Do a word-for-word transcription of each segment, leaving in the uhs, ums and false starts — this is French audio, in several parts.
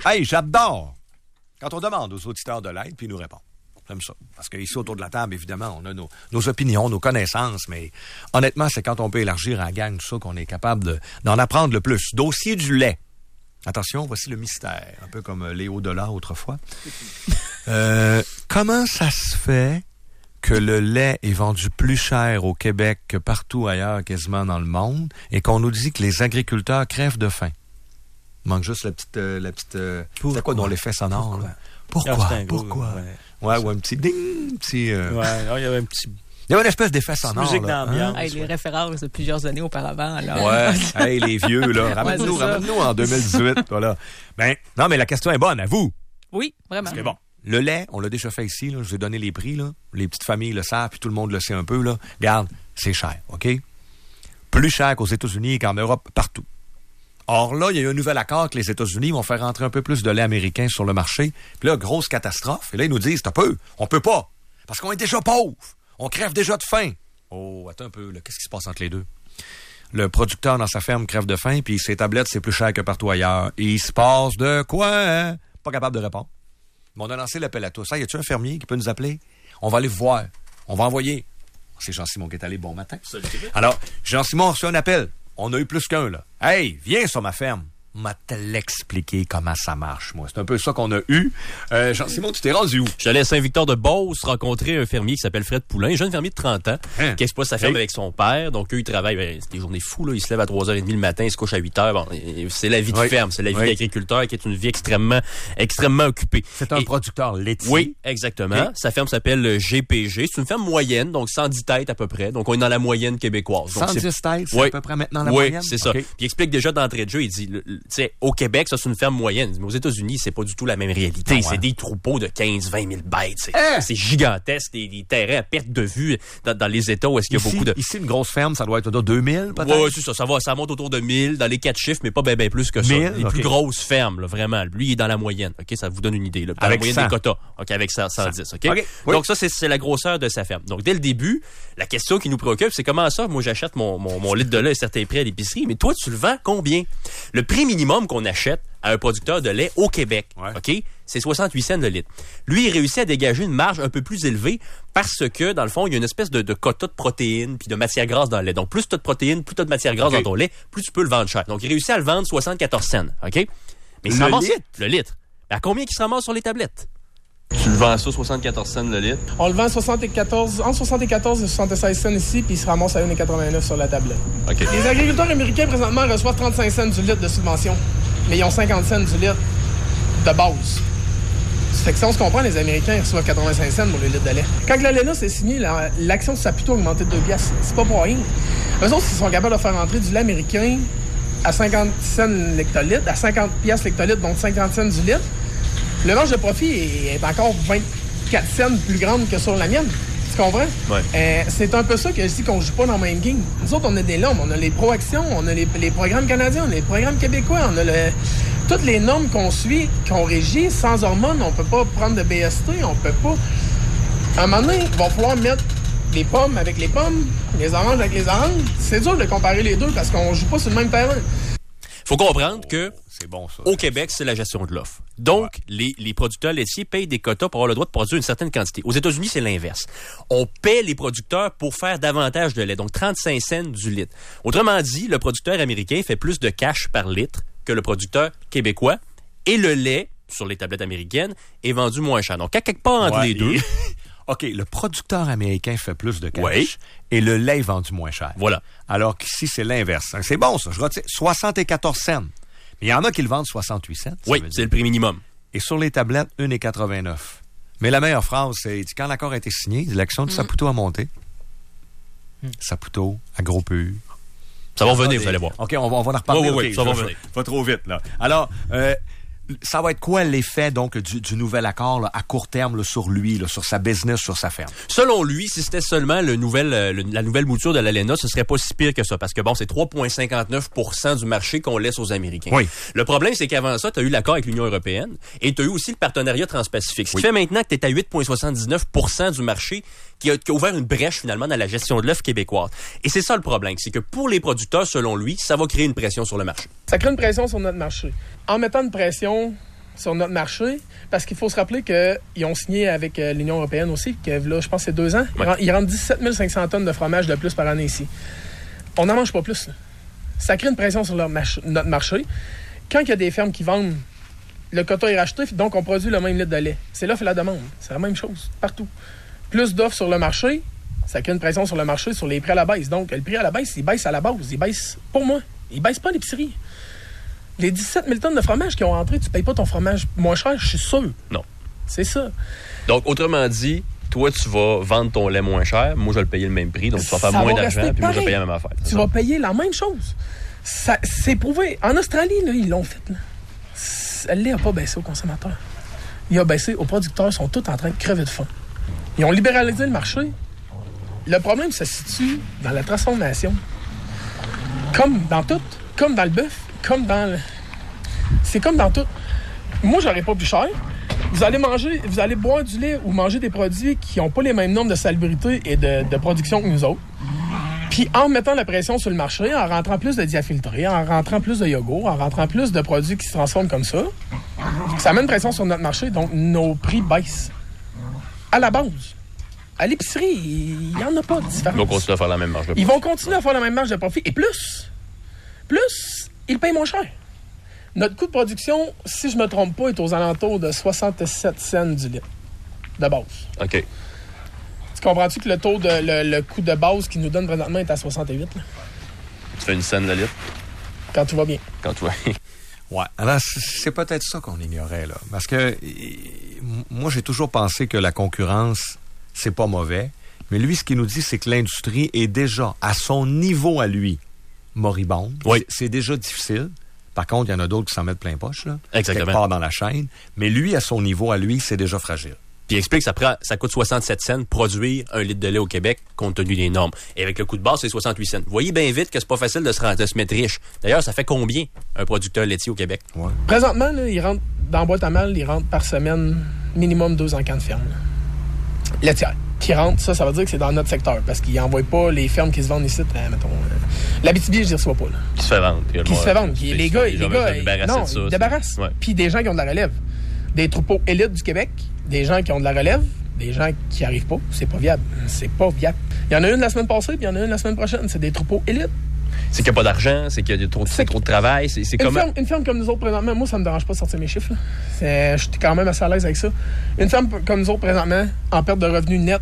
Hey, j'adore quand on demande aux auditeurs de l'aide, puis ils nous répondent. J'aime ça. Parce qu'ici, autour de la table, évidemment, on a nos, nos opinions, nos connaissances, mais honnêtement, c'est quand on peut élargir à la gang tout ça qu'on est capable de, d'en apprendre le plus. Dossier du lait. Attention, voici le mystère. Un peu comme Léo Delat autrefois. Euh, comment ça se fait que le lait est vendu plus cher au Québec que partout ailleurs, quasiment dans le monde, et qu'on nous dit que les agriculteurs crèvent de faim? Il manque juste la petite... Euh, la petite euh, c'est quoi dont l'effet sonore? Là? Pourquoi? Ah, Pourquoi? Gros, ouais. Ouais, ou un petit ding, petit... Euh... Ouais, non, il y avait un petit... Il y avait une espèce d'effet sonore. Musique là, d'ambiance. Hein? Hey, les ouais. références de plusieurs années auparavant. Là. Ouais. Hey, les vieux, là. Ramène-nous, ouais, ramène-nous en deux mille dix-huit. Voilà. Ben, non, mais la question est bonne, à vous. Oui, vraiment. Parce que bon, le lait, on l'a déjà fait ici, là. Je vous ai donné les prix, là. Les petites familles le savent, puis tout le monde le sait un peu, là. Regarde, c'est cher, OK? Plus cher qu'aux États-Unis et qu'en Europe, partout. Or là, il y a eu un nouvel accord que les États-Unis vont faire rentrer un peu plus de lait américain sur le marché. Puis là, grosse catastrophe. Et là, ils nous disent, t'as peu, on peut pas. Parce qu'on est déjà pauvres. On crève déjà de faim. Oh, attends un peu, là. Qu'est-ce qui se passe entre les deux? Le producteur dans sa ferme crève de faim, puis ses tablettes, c'est plus cher que partout ailleurs. Et il se passe de quoi, hein? Pas capable de répondre. Mais on a lancé l'appel à tous. Ah, y a-tu un fermier qui peut nous appeler? On va aller vous voir. On va envoyer. C'est Jean-Simon qui est allé. Bon matin. Alors, Jean-Simon a reçu un appel. On a eu plus qu'un, là. Hey, viens sur ma ferme. M'a te l'expliquer comment ça marche, moi. C'est un peu ça qu'on a eu. Euh, Jean-Simon, tu t'es rendu où? J'allais à Saint-Victor-de-Beauce rencontrer un fermier qui s'appelle Fred Poulain, un jeune fermier de trente ans, hein? qui exploite sa ferme hey. avec son père. Donc, eux, ils travaillent. Ben, c'est des journées fous, là. Ils se lèvent à trois heures trente le matin, ils se couchent à huit heures. Bon, c'est la vie de oui. ferme, c'est la vie oui. d'agriculteur qui est une vie extrêmement, extrêmement occupée. C'est un Et, producteur laitier. Oui, exactement. Oui. Sa ferme s'appelle G P G. C'est une ferme moyenne, donc cent dix têtes à peu près. Donc, on est dans la moyenne québécoise. Donc, cent dix c'est... têtes, c'est oui. à peu près maintenant la oui, moyenne? Oui, c'est ça. Okay. Puis il explique déjà d'entrée de jeu, il dit, tu sais, au Québec, ça, c'est une ferme moyenne. Mais aux États-Unis, c'est pas du tout la même réalité. Non, c'est ouais. des troupeaux de quinze à vingt mille bêtes. C'est, hein? c'est gigantesque. Des, des terrains à perte de vue dans, dans les États où est-ce qu'il y a ici, beaucoup de... Ici, une grosse ferme, ça doit être de deux mille, peut-être? Oui, c'est ça. Ça va, ça monte autour de mille dans les quatre chiffres, mais pas bien ben plus que ça. mille, les okay. plus grosses fermes, là, vraiment. Lui, il est dans la moyenne. OK, ça vous donne une idée, là. Dans avec la moyenne cent. des quotas. OK, avec cent, cent dix. OK? okay. Oui. Donc, ça, c'est, c'est la grosseur de sa ferme. Donc, dès le début, la question qui nous préoccupe, c'est comment ça, moi, j'achète mon, mon, mon litre de lait à certains prix à l'épicerie, mais toi, tu le vends combien? Le prix minimum qu'on achète à un producteur de lait au Québec, ouais. OK? C'est soixante-huit cents le litre. Lui, il réussit à dégager une marge un peu plus élevée parce que, dans le fond, il y a une espèce de, de quota de protéines puis de matière grasse dans le lait. Donc, plus tu as de protéines, plus tu as de matière grasse okay. dans ton lait, plus tu peux le vendre cher. Donc, il réussit à le vendre soixante-quatorze cents, OK? Mais il se ramasse le litre. À combien qu'il se ramasse sur les tablettes? Tu le vends ça soixante-quatorze cents le litre? On le vend soixante-quatorze, entre soixante-quatorze et soixante-seize cents ici, puis il se ramasse à un virgule quatre-vingt-neuf sur la tablette. Okay. Les agriculteurs américains, présentement, reçoivent trente-cinq cents du litre de subvention, mais ils ont cinquante cents du litre de base. Ça fait que si on se comprend, les Américains reçoivent quatre-vingt-cinq cents pour le litre de lait. Quand le lait là s'est signé, la, l'action de Saputo a augmenté de deux piastres. C'est pas pour rien. Eux autres, ils sont capables de faire entrer du lait américain à cinquante cents l'hectolitre, à cinquante piastres l'hectolitre, donc cinquante cents du litre. Le marge de profit est, est encore vingt-quatre cents plus grande que sur la mienne. Tu comprends? Ouais. Euh, c'est un peu ça que je dis qu'on joue pas dans le même game. Nous autres, on a des normes. On a les pro-actions, on a les, les programmes canadiens, on a les programmes québécois, on a le, toutes les normes qu'on suit, qu'on régit. Sans hormones, on peut pas prendre de B S T, on peut pas... À un moment donné, il va falloir mettre les pommes avec les pommes, les oranges avec les oranges. C'est dur de comparer les deux parce qu'on joue pas sur le même terrain. Faut comprendre que c'est bon, ça. Au Québec, c'est la gestion de l'offre. Donc, ouais. les, les producteurs laitiers payent des quotas pour avoir le droit de produire une certaine quantité. Aux États-Unis, c'est l'inverse. On paie les producteurs pour faire davantage de lait, donc trente-cinq cents du litre. Autrement dit, le producteur américain fait plus de cash par litre que le producteur québécois, et le lait, sur les tablettes américaines, est vendu moins cher. Donc, à quelque part entre ouais, les deux... OK, le producteur américain fait plus de cash oui. et le lait est vendu moins cher. Voilà. Alors qu'ici, c'est l'inverse. C'est bon, ça. Je retire soixante-quatorze cents. Mais il y en a qui le vendent soixante-huit cents. Oui, c'est le prix minimum. Et sur les tablettes, un virgule quatre-vingt-neuf. Mais la meilleure phrase, c'est quand l'accord a été signé, l'action de mmh. Saputo a monté. Mmh. Saputo, AgroPur. Ça va revenir, vous allez voir. OK, on va, on va en reparler. Oui, oui, okay, oui, ça je, va je, revenir. Pas trop vite, là. Alors, euh, ça va être quoi l'effet donc du, du nouvel accord là, à court terme là, sur lui, là, sur sa business, sur sa ferme? Selon lui, si c'était seulement le nouvel, le, la nouvelle mouture de l'ALENA, ce serait pas si pire que ça. Parce que bon, c'est trois virgule cinquante-neuf pour cent du marché qu'on laisse aux Américains. Oui. Le problème, c'est qu'avant ça, tu as eu l'accord avec l'Union européenne et tu as eu aussi le partenariat transpacifique. Ce oui. qui fait maintenant que tu es à huit virgule soixante-dix-neuf pour cent du marché qui a, qui a ouvert une brèche finalement dans la gestion de l'œuf québécoise. Et c'est ça le problème, c'est que pour les producteurs, selon lui, ça va créer une pression sur le marché. Ça crée une pression sur notre marché. En mettant une pression sur notre marché, parce qu'il faut se rappeler qu'ils ont signé avec euh, l'Union européenne aussi, que là, je pense que c'est deux ans. Ouais. Ils rendent dix-sept mille cinq cents tonnes de fromage de plus par année ici. On n'en mange pas plus. Là. Ça crée une pression sur leur march- notre marché. Quand il y a des fermes qui vendent, le quota est racheté, donc on produit le même litre de lait. C'est l'offre et la demande. C'est la même chose, partout. Plus d'offres sur le marché, ça crée une pression sur le marché, sur les prix à la baisse. Donc, le prix à la baisse, il baisse à la base. Il baisse, pour moi, il baisse pas à l'épicerie. Les dix-sept mille tonnes de fromage qui ont entré, tu payes pas ton fromage moins cher, je suis sûr. Non. C'est ça. Donc, autrement dit, toi, tu vas vendre ton lait moins cher. Moi, je vais le payer le même prix. Donc, tu vas faire Ça moins va d'argent. rester Puis moi, je vais pareil. payer la même affaire. C'est Tu ça? vas payer la même chose. Ça, c'est prouvé. En Australie, là, ils l'ont fait. Là. Le lait n'a pas baissé aux consommateurs. Il a baissé aux producteurs. Ils sont tous en train de crever de faim. Ils ont libéralisé le marché. Le problème se situe dans la transformation. Comme dans tout. Comme dans le bœuf. Comme dans le... C'est comme dans tout. Moi, j'aurais pas plus cher. Vous allez manger, vous allez boire du lait ou manger des produits qui n'ont pas les mêmes normes de salubrité et de, de production que nous autres. Puis en mettant la pression sur le marché, en rentrant plus de diafiltrés, en rentrant plus de yogourt, en rentrant plus de produits qui se transforment comme ça, ça met une pression sur notre marché, donc nos prix baissent. À la base. À l'épicerie, il n'y en a pas de différence. Ils vont continuer à faire la même marge de Ils vont continuer à faire la même marge de profit. Et plus, plus, ils payent moins cher. Notre coût de production, si je ne me trompe pas, est aux alentours de soixante-sept cents du litre de base. OK. Tu comprends-tu que le taux de le, le coût de base qu'ils nous donnent présentement est à soixante-huit, là, Tu fais une scène de litre quand tout va bien? quand tu vas. Ouais. Alors, c'est c'est peut-être ça qu'on ignorait, là. Parce que euh, moi, j'ai toujours pensé que la concurrence, c'est pas mauvais. Mais lui, ce qu'il nous dit, c'est que l'industrie est déjà, à son niveau à lui, moribonde. Oui. C'est c'est déjà difficile. Par contre, il y en a d'autres qui s'en mettent plein poche, là. Exactement. Quelque part dans la chaîne. Mais lui, à son niveau à lui, c'est déjà fragile. Puis il explique que ça, prend, ça coûte soixante-sept cents produire un litre de lait au Québec compte tenu des normes. Et avec le coût de base, c'est soixante-huit cents. Vous voyez bien vite que c'est pas facile de se, rendre, de se mettre riche. D'ailleurs, ça fait combien un producteur laitier au Québec? Ouais. Présentement, là, ils rentrent dans la boîte à mal, ils rentrent par semaine minimum deux encans de ferme. Là. Laitière. Qui rentrent, ça, ça veut dire que c'est dans notre secteur. Parce qu'ils n'envoient pas les fermes qui se vendent ici, euh, mettons. Euh, L'Abitibi, je ne les reçois pas. Là. Qui se fait vendre. Qui se fait vendre. Puis les gars, les gars, ils non, ils débarrassent. Ouais. Puis des gens qui ont de la relève. Des troupeaux élites du Québec, des gens qui ont de la relève, des gens qui arrivent pas. C'est pas viable. C'est pas viable. Il y en a une la semaine passée, puis il y en a une la semaine prochaine. C'est des troupeaux élites. C'est qu'il n'y a pas d'argent, c'est qu'il y a trop, C'est- trop de travail. C'est, c'est Une, comme... ferme, une ferme comme nous autres présentement, moi, ça me dérange pas de sortir mes chiffres. Là. C'est, je suis quand même assez à l'aise avec ça. Une ferme comme nous autres présentement, en perte de revenus net,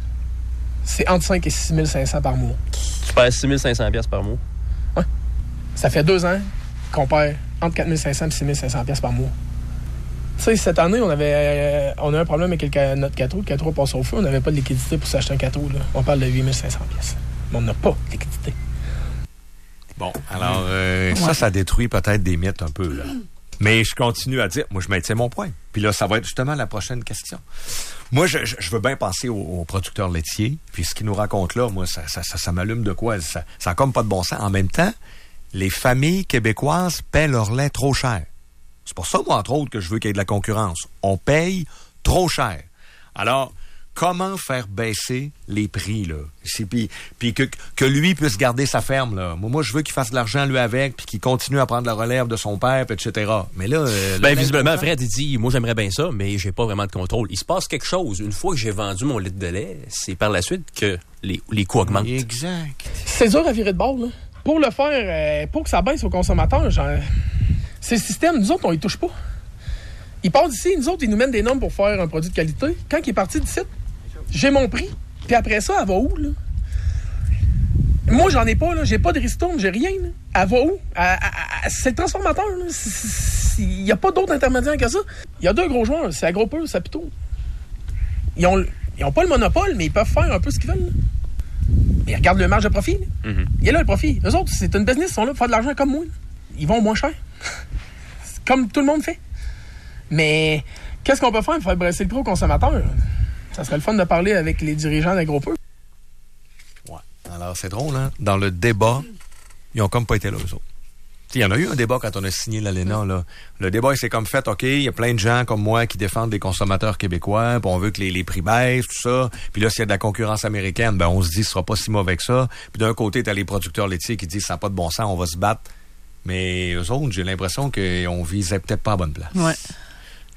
c'est entre cinq et six mille cinq cents par mois. Tu perds six mille cinq cents dollars par mois. Ça fait deux ans qu'on perd entre quatre mille cinq cents et six mille cinq cents par mois. Tu sais, cette année, on avait euh, on a un problème avec le, ca- notre quatre roues. Le quatre roues passe au feu. On n'avait pas de liquidité pour s'acheter un quatre roues. Là. On parle de huit mille cinq cents pièces. Mais on n'a pas de liquidité. Bon, alors, euh, ça, ça détruit peut-être des mythes un peu, là. Mais je continue à dire, moi, je maintiens mon point. Puis là, ça va être justement la prochaine question. Moi, je, je, je veux bien penser aux, aux producteurs laitiers. Puis ce qu'ils nous racontent là, moi, ça, ça, ça, ça m'allume de quoi? Ça, ça a comme pas de bon sens. En même temps, les familles québécoises paient leur lait trop cher. C'est pour ça, moi, entre autres, que je veux qu'il y ait de la concurrence. On paye trop cher. Alors, comment faire baisser les prix, là? C'est, puis puis que, que lui puisse garder sa ferme, là. Moi, moi je veux qu'il fasse de l'argent, lui, avec, puis qu'il continue à prendre la relève de son père, puis et cetera. Mais là... Euh, Ben, le visiblement, lait, Fred, il dit, moi, j'aimerais bien ça, mais j'ai pas vraiment de contrôle. Il se passe quelque chose. Une fois que j'ai vendu mon litre de lait, c'est par la suite que les, les coûts augmentent. Exact. C'est dur à virer de bord, là. Pour le faire, euh, pour que ça baisse aux consommateurs, genre, c'est le système, nous autres, on y touche pas. Il part d'ici, nous autres, ils nous mènent des normes pour faire un produit de qualité. Quand il est parti d'ici, j'ai mon prix. Puis après ça, elle va où, là? Moi, j'en ai pas, là. J'ai pas de ristourne, j'ai rien, là. Elle va où? Elle- elle- elle- c'est le transformateur, là. Il n'y a pas d'autre intermédiaire que ça. Il y a deux gros joueurs, c'est Agropur, c'est Saputo. Ils ont, ils ont pas le monopole, mais ils peuvent faire un peu ce qu'ils veulent, là. Mais regarde le marge de profit, là. Mm-hmm. Il est là, le profit. Eux autres, c'est une business, ils sont là pour faire de l'argent comme moi, là. Ils vont moins cher. C'est comme tout le monde fait. Mais qu'est-ce qu'on peut faire pour faire baisser le prix aux consommateurs? Ça serait le fun de parler avec les dirigeants d'Agropur. Ouais. Alors, c'est drôle, hein? Dans le débat, ils ont comme pas été là, eux autres. Il y en a eu un débat quand on a signé l'A L E N A, là. Le débat, il s'est comme fait, OK, il y a plein de gens comme moi qui défendent les consommateurs québécois, puis on veut que les, les prix baissent, tout ça. Puis là, s'il y a de la concurrence américaine, ben on se dit, ce sera pas si mauvais que ça. Puis d'un côté, t'as les producteurs laitiers qui disent, ça n'a pas de bon sens, on va se battre. Mais eux autres, j'ai l'impression qu'on visait peut-être pas à bonne place. Ouais.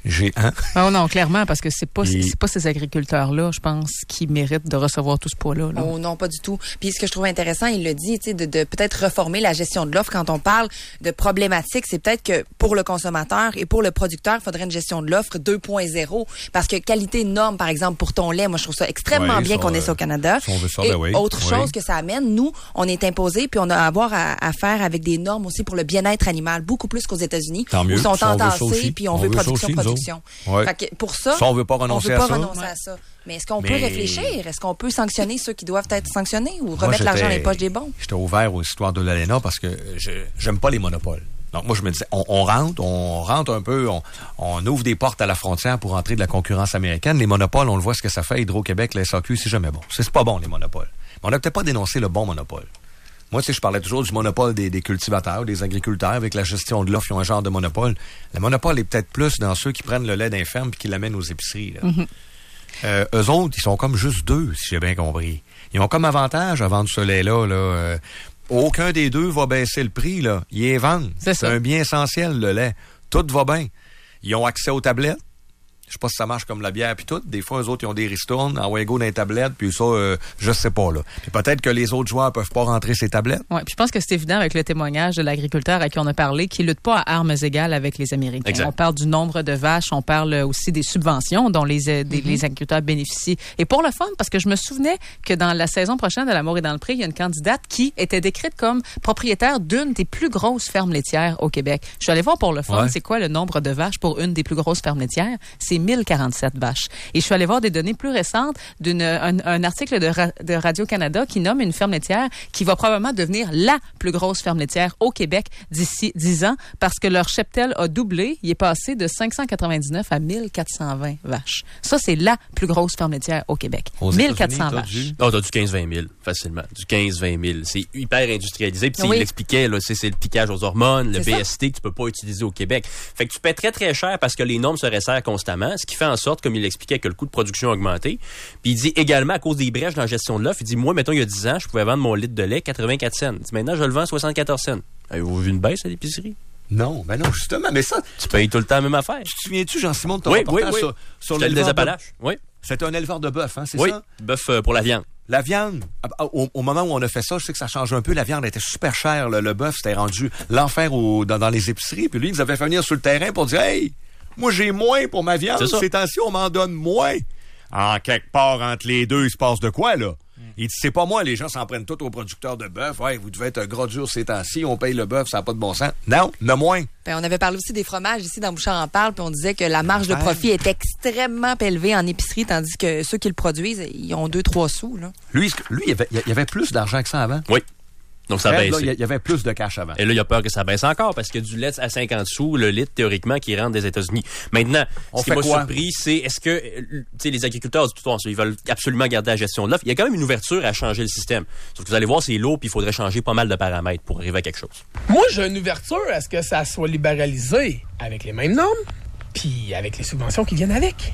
J'ai un. Oh non, clairement, parce que c'est pas, Et... c'est pas ces agriculteurs-là, je pense, qui méritent de recevoir tout ce poids-là. Là. Oh non, pas du tout. Puis ce que je trouve intéressant, il le dit, tu sais, de, de peut-être reformer la gestion de l'offre. Quand on parle de problématiques, c'est peut-être que pour le consommateur et pour le producteur, il faudrait une gestion de l'offre deux point zéro. Parce que qualité norme, par exemple, pour ton lait, moi, je trouve ça extrêmement oui, bien ça, qu'on ait ça au Canada. Si on veut ça, et ben oui. autre oui. chose que ça amène, nous, on est imposé, puis on a à avoir à, à faire avec des normes aussi pour le bien-être animal, beaucoup plus qu'aux États-Unis, Tant mieux. où ils sont Si on veut ça entassés, aussi. puis on, On veut veut ça production, aussi, nous production. Ouais. Fait que pour ça, Ça, on veut pas renoncer on veut à pas ça. renoncer Ouais. à ça. Mais est-ce qu'on Mais- peut réfléchir? Est-ce qu'on peut sanctionner ceux qui doivent être sanctionnés ou Moi, remettre l'argent dans les j'étais- poches des bons? J'étais ouvert aux histoires de l'A L E N A parce que je j'aime pas les monopoles. Donc moi, je me disais, on, on rentre, on rentre un peu, on, on ouvre des portes à la frontière pour entrer de la concurrence américaine. Les monopoles, on le voit ce que ça fait. Hydro-Québec, la S A Q, c'est jamais bon. C'est c'est pas bon, les monopoles. Mais on n'a peut-être pas dénoncé le bon monopole. Moi, tu sais, je parlais toujours du monopole des, des cultivateurs, des agriculteurs, avec la gestion de l'offre, ils ont un genre de monopole. Le monopole est peut-être plus dans ceux qui prennent le lait d'un ferme et qui l'amènent aux épiceries. Là. Mm-hmm. Euh, eux autres, ils sont comme juste deux, si j'ai bien compris. Ils ont comme avantage à vendre ce lait-là. Là, euh, aucun des deux va baisser le prix. Là. Ils les vendent. C'est C'est ça. un bien essentiel, le lait. Tout va bien. Ils ont accès aux tablettes. Je sais pas si ça marche comme la bière puis tout. Des fois, eux autres, ils ont des ristournes, en go dans les tablettes, puis ça, euh, je sais pas, là. Puis peut-être que les autres joueurs peuvent pas rentrer ces tablettes. Ouais, puis je pense que c'est évident avec le témoignage de l'agriculteur à qui on a parlé, qui lutte pas à armes égales avec les Américains. Exact. On parle du nombre de vaches, on parle aussi des subventions dont les, euh, des, Mm-hmm. les agriculteurs bénéficient. Et pour le fun, parce que je me souvenais que dans la saison prochaine de L'Amour est dans le pré, il y a une candidate qui était décrite comme propriétaire d'une des plus grosses fermes laitières au Québec. Je suis allée voir pour le fun, Ouais. c'est quoi le nombre de vaches pour une des plus grosses fermes laitières? C'est mille quarante-sept vaches. Et je suis allée voir des données plus récentes d'une un, un article de, Ra- de Radio-Canada qui nomme une ferme laitière qui va probablement devenir la plus grosse ferme laitière au Québec d'ici dix ans parce que leur cheptel a doublé. Il est passé de cinq cent quatre-vingt-dix-neuf à mille quatre cent vingt vaches. Ça, c'est la plus grosse ferme laitière au Québec. Aux mille quatre cents États-Unis, t'as vaches. du- Non, t'as du quinze à vingt mille, facilement. Du quinze à vingt mille. C'est hyper industrialisé. Puis, tu sais, Oui. il l'expliquait, là, c'est, c'est le piquage aux hormones, le C'est B ça. S T que tu peux pas utiliser au Québec. Fait que tu paies très, très cher parce que les normes se resserrent constamment, ce qui fait en sorte, comme il l'expliquait, que le coût de production a augmenté. Puis, il dit également, à cause des brèches dans la gestion de l'offre, il dit, moi, mettons, il y a dix ans, je pouvais vendre mon litre de lait quatre-vingt-quatre cents. Il dit, maintenant, je le vends soixante-quatorze cents. Avez-vous vu une baisse à l'épicerie? Non, ben non, justement, mais ça, Tu payes tout le temps la même affaire. tu te souviens-tu, Jean-Simon, de ton Oui, oui, reportage oui. sur, sur J'étais le l'éleveur de- Appalaches. Oui. C'était un éleveur de bœuf, hein, c'est Oui. ça? Bœuf euh, pour la viande. La viande, ah, au, au moment où on a fait ça, je sais que ça change un peu. La viande était super chère. Le, le bœuf, c'était rendu l'enfer au, dans, dans les épiceries. Puis lui, il nous avait fait venir sur le terrain pour dire « Hey, moi, j'ai moins pour ma viande. C'est ça. Ces temps-ci, on m'en donne moins. » En quelque part, entre les deux, il se passe de quoi, là? Il dit, c'est pas moi, les gens s'en prennent tous aux producteurs de bœuf. Ouais, vous devez être un gros dur ces temps-ci, on paye le bœuf, ça n'a pas de bon sens. Non, ne moins. Ben, on avait parlé aussi des fromages ici dans Bouchard en parle, puis on disait que la marge de Ouais. profit est extrêmement élevée en épicerie, tandis que ceux qui le produisent, ils ont deux, trois sous. Là. Lui, lui il y avait, il y avait plus d'argent que ça avant. Oui. Donc, ça Bref, baisse. là, il y a- il y avait plus de cash avant. Et là, il y a peur que ça baisse encore parce que du lait à cinquante sous, le litre, théoriquement, qui rentre des États-Unis. Maintenant, On ce qui fait m'a quoi? surpris, c'est est-ce que, euh, tu sais, les agriculteurs, du tout, ils veulent absolument garder la gestion de l'offre. Il y a quand même une ouverture à changer le système. Sauf que vous allez voir, c'est lourd, puis il faudrait changer pas mal de paramètres pour arriver à quelque chose. Moi, j'ai une ouverture à ce que ça soit libéralisé avec les mêmes normes, puis avec les subventions qui viennent avec.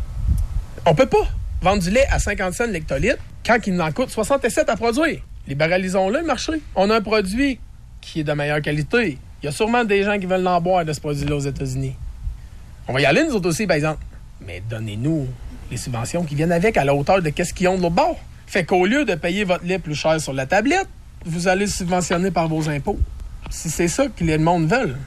On peut pas vendre du lait à cinquante cents l'hectolitre quand il en coûte soixante-sept à produire. Libéralisons-le, le marché. On a un produit qui est de meilleure qualité. Il y a sûrement des gens qui veulent l'en boire de ce produit-là aux États-Unis. On va y aller, nous autres aussi, par exemple. Mais donnez-nous les subventions qui viennent avec à la hauteur de qu'est-ce qu'ils ont de l'autre bord. Fait qu'au lieu de payer votre lait plus cher sur la tablette, vous allez le subventionner par vos impôts. Si c'est ça que le monde veut.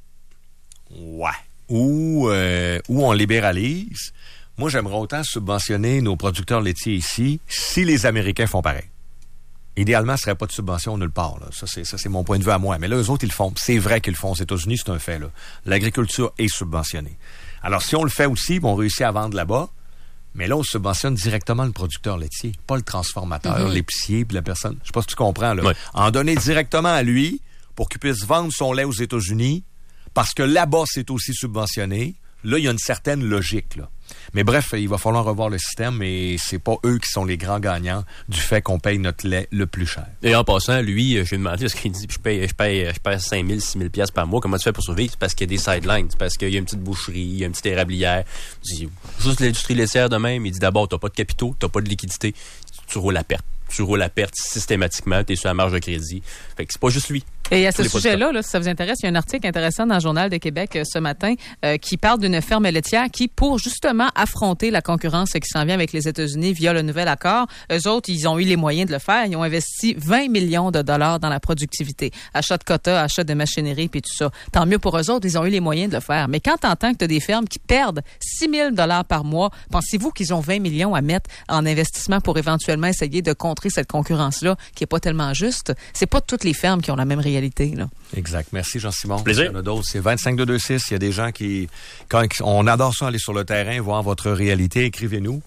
Ouais. Ou, euh, ou on libéralise. Moi, j'aimerais autant subventionner nos producteurs laitiers ici si les Américains font pareil. Idéalement, ce serait pas de subvention nulle part. Là. Ça, c'est, ça, c'est mon point de vue à moi. Mais là, eux autres, ils le font. C'est vrai qu'ils le font. Aux États-Unis, c'est un fait. Là. L'agriculture est subventionnée. Alors, si on le fait aussi, on réussit à vendre là-bas, mais là, on subventionne directement le producteur laitier, pas le transformateur, mm-hmm. l'épicier, puis la personne. Je sais pas si tu comprends. Là. Ouais. En donner directement à lui pour qu'il puisse vendre son lait aux États-Unis, parce que là-bas, c'est aussi subventionné. Là, il y a une certaine logique, là. Mais bref, il va falloir revoir le système et c'est pas eux qui sont les grands gagnants du fait qu'on paye notre lait le plus cher. Et en passant, lui, je lui ai demandé, parce qu'il dit, je paye, je paye, je paye cinq mille, six mille piastres par mois. Comment tu fais pour survivre? C'est parce qu'il y a des sidelines. C'est parce qu'il y a une petite boucherie, il y a une petite érablière. Je dis, juste l'industrie laitière de même. Il dit, d'abord, t'as pas de capitaux, t'as pas de liquidité. Tu roules à perte. Tu roules à perte systématiquement, t'es sur la marge de crédit. Fait que c'est pas juste lui. Et à ce les sujet-là, là, si ça vous intéresse, il y a un article intéressant dans le Journal de Québec euh, ce matin euh, qui parle d'une ferme laitière qui, pour justement affronter la concurrence qui s'en vient avec les États-Unis via le nouvel accord, eux autres, ils ont eu les moyens de le faire. Ils ont investi vingt millions de dollars dans la productivité. Achat de quotas, achat de machinerie, puis tout ça. Tant mieux pour eux autres, ils ont eu les moyens de le faire. Mais quand t'entends que tu as des fermes qui perdent six mille dollars par mois, pensez-vous qu'ils ont vingt millions à mettre en investissement pour éventuellement essayer de contrer cette concurrence-là qui est pas tellement juste? C'est pas toutes les fermes qui ont la même réalité. Là. Exact. Merci, Jean-Simon. Plaisir. Il y en a d'autres. C'est vingt-cinq deux deux six. Il y a des gens qui, quand on adore ça, aller sur le terrain, voir votre réalité. Écrivez-nous.